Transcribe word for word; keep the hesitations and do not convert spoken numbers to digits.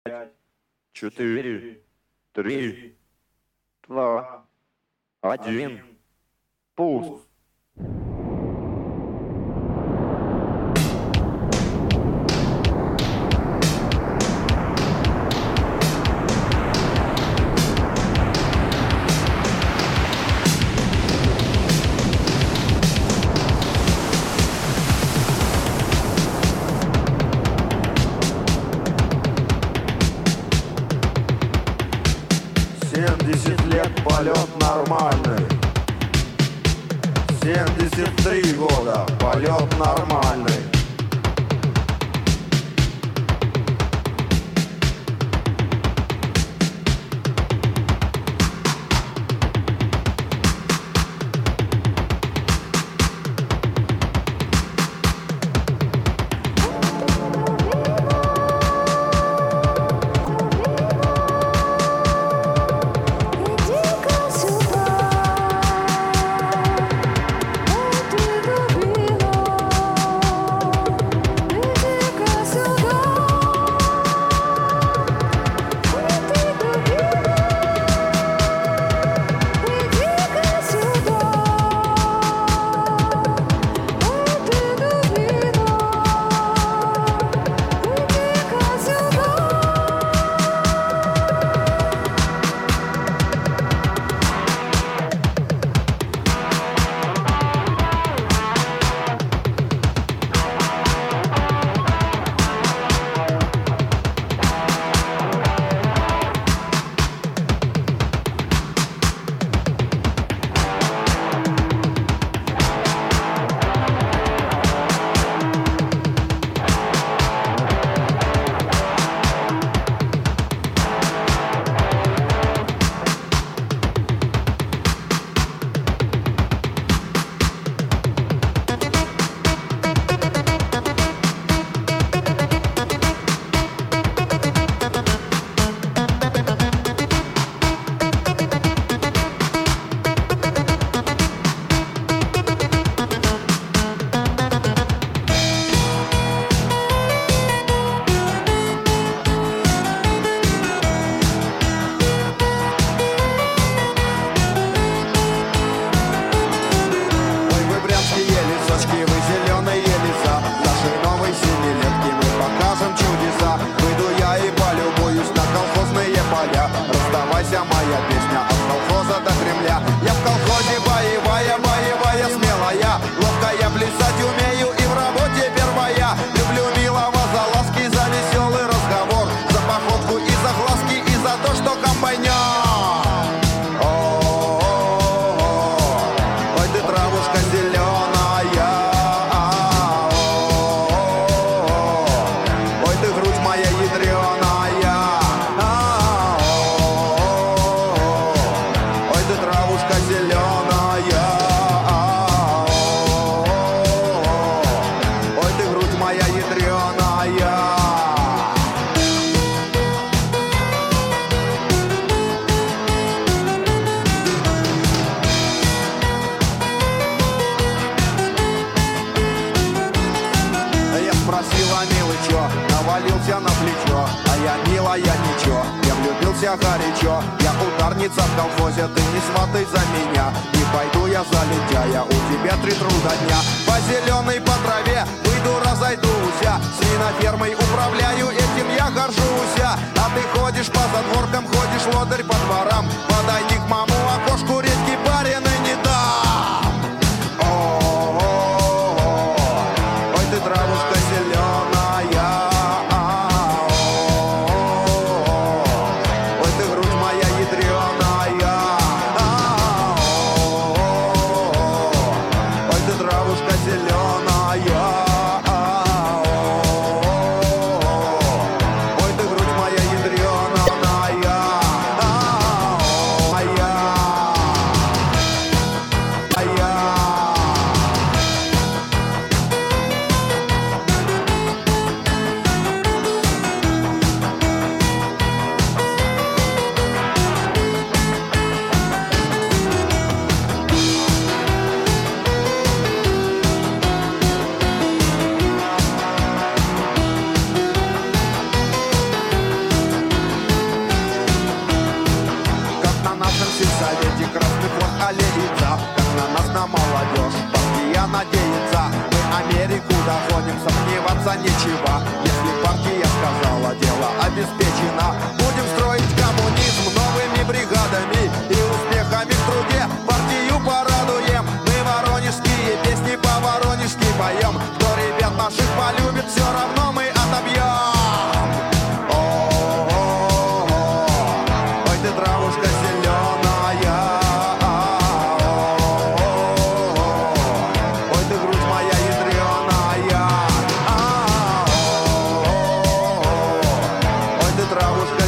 четыре, три, два, один. Пуск. Семьдесят лет полет нормальный. Семьдесят три года полет нормальный. Моя песня от колхоза до Кремля. Я в колхозе боевая, боевая, смелая, ловкая, плясать умею и в работе первая. Люблю милого за ласки, за веселый разговор, за походку и за глазки, и за то, что комбайнер. Ой, ты травушка зеленая, ой, ты грудь моя ядреная. Травушка зеленая, ой, ты грудь моя ядреная. Я спросила, милый, чё, навалился на плечо, а я, милая, ничего, я влюбился горячо. Я ударница в колхозе, ты не сватай за меня, не пойду я за лентяя, у тебя три труда дня. По зеленой, по траве выйду, разойдусь, свинофермой управляю, этим я горжусь. А ты ходишь по задворкам, ходишь лодырь по дворам, подойди к маму окошку, редьки барины не дам. О-о-о-о, ой, ты травушка зеленая. Ой, ты грудь моя ядреная, моя. нечего. Если партия сказала, дело обеспечено. Будем строить коммунизм новыми бригадами и успехами в труде. Партию порадуем, мы воронежские песни по-воронежски поем. Кто ребят наших полюбит, все равно мы отобьем. Ой, ты травушка зеленая, ой, ты грудь моя ядреная, ой, ты травушка